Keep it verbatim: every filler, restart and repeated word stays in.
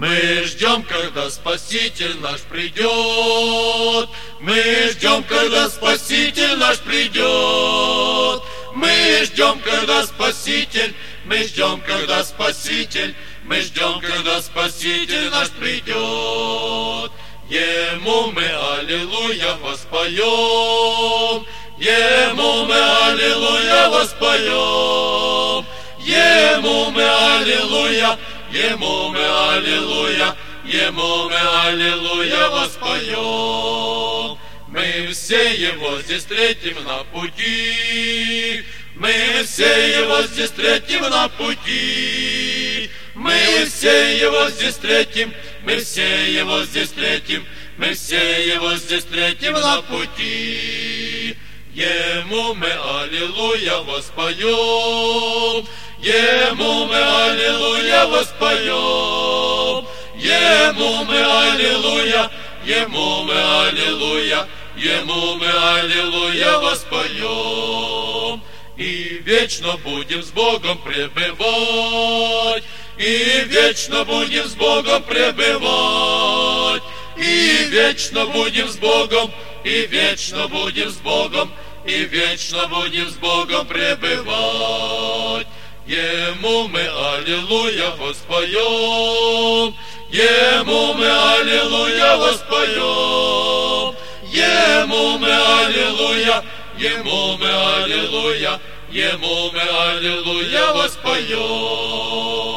Мы ждем, когда Спаситель наш придет. Мы ждем, когда Спаситель наш придет. Мы ждем, когда Спаситель, мы ждем, когда Спаситель, мы ждем, когда Спаситель наш придет. Ему мы аллилуйя воспоем, Ему мы аллилуйя воспоем, Ему мы аллилуйя, Ему мы аллилуйя, Ему мы аллилуйя воспоем. Мы все Его здесь встретим на пути, мы все Его здесь встретим на пути, мы все Его здесь встретим, мы все Его здесь встретим, мы все Его здесь встретим на пути. Ему мы аллилуйя воспоем, Ему мы аллилуйя воспоем, Ему мы аллилуйя, Ему мы аллилуйя, Ему мы аллилуйя воспоем. И вечно будем с Богом пребывать, и вечно будем с Богом пребывать, и вечно будем с Богом, и вечно будем с Богом, и вечно будем с Богом пребывать. Ему мы аллилуйя воспоем, Ему мы аллилуйя воспоем, Ему мы аллилуйя, Ему мы аллилуйя, Ему мы аллилуйя воспоем.